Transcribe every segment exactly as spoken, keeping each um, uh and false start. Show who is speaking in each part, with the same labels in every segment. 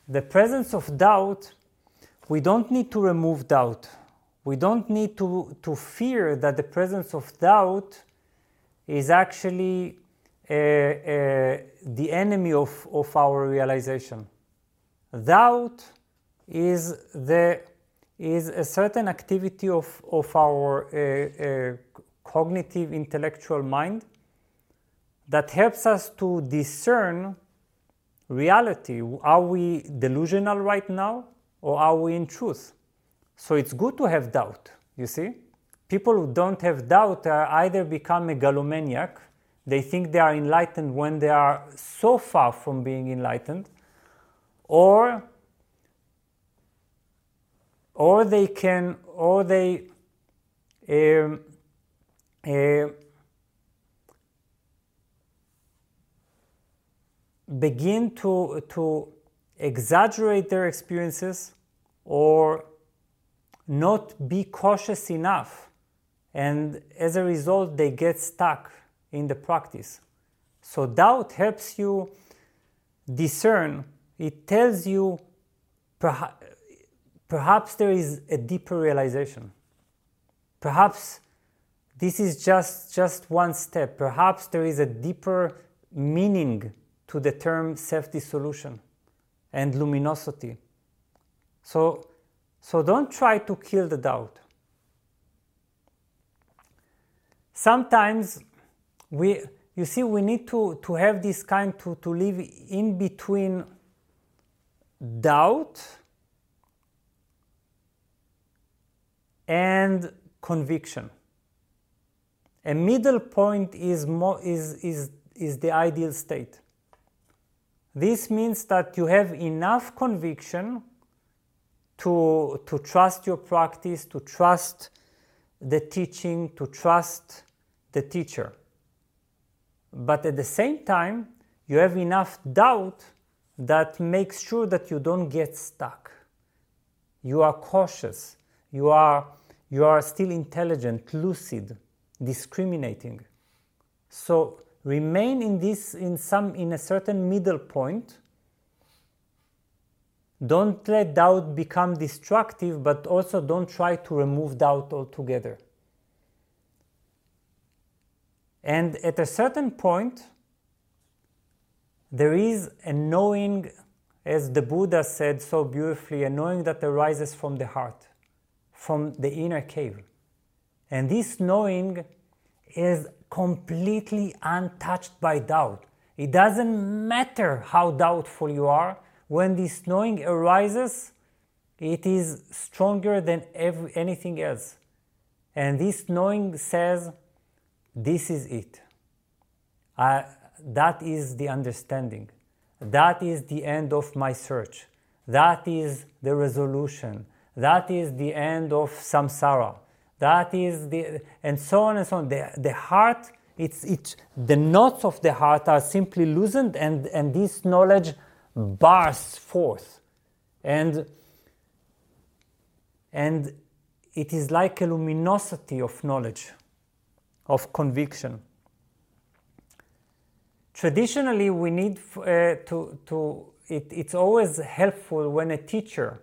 Speaker 1: the presence of doubt, we don't need to remove doubt. We don't need to, to fear that the presence of doubt is actually uh, uh, the enemy of, of our realization. Doubt is, the, is a certain activity of, of our uh, uh, cognitive intellectual mind that helps us to discern reality. Are we delusional right now, or are we in truth? So it's good to have doubt, you see? People who don't have doubt are either become megalomaniac, they think they are enlightened when they are so far from being enlightened, or or they can, or they um, uh, begin to, to exaggerate their experiences or not be cautious enough, and as a result they get stuck in the practice. So doubt helps you discern. It tells you perha- perhaps there is a deeper realization. Perhaps this is just, just one step. Perhaps there is a deeper meaning to the term self-dissolution and luminosity. So, so don't try to kill the doubt. Sometimes we, you see, we need to, to have this kind to, to live in between doubt and conviction. A middle point is, more, is, is, is the ideal state. This means that you have enough conviction to, to trust your practice, to trust the teaching, to trust the teacher. But at the same time, you have enough doubt that makes sure that you don't get stuck. You are cautious. You are, you are still intelligent, lucid, discriminating. So remain in this, in some, in a certain middle point. Don't let doubt become destructive, but also don't try to remove doubt altogether. And at a certain point, there is a knowing, as the Buddha said so beautifully, a knowing that arises from the heart, from the inner cave. And this knowing is completely untouched by doubt. It doesn't matter how doubtful you are. When this knowing arises, it is stronger than every, anything else. And this knowing says, this is it. Uh, that is the understanding. That is the end of my search. That is the resolution. That is the end of samsara. That is the, and so on and so on. The, the heart, it's, it's, the knots of the heart are simply loosened, and, and this knowledge bursts forth. And, and it is like a luminosity of knowledge, of conviction. Traditionally, we need uh, to, to it, it's always helpful when a teacher,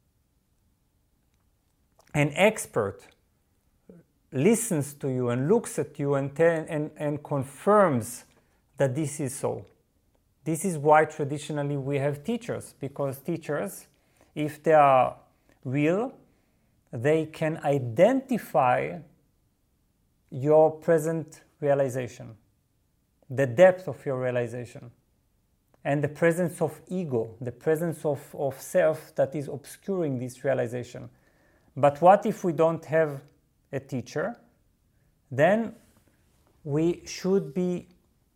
Speaker 1: an expert, listens to you and looks at you and, ten, and, and confirms that this is so. This is why traditionally we have teachers, because teachers, if they are real, they can identify your present realization, the depth of your realization, and the presence of ego, the presence of, of self that is obscuring this realization. But what if we don't have a teacher? Then we should be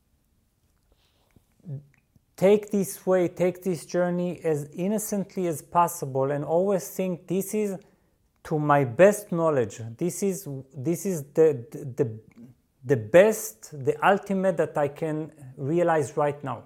Speaker 1: take this way, take this journey as innocently as possible, and always think this is to my best knowledge. This is this is the the the best, the ultimate that I can realize right now.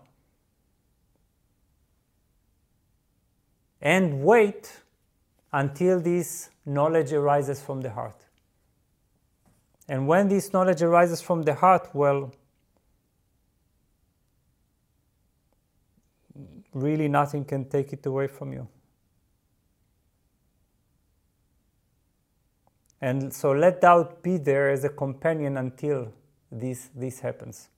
Speaker 1: And wait until this knowledge arises from the heart. And when this knowledge arises from the heart, well, really nothing can take it away from you. And so let doubt be there as a companion until this, this happens.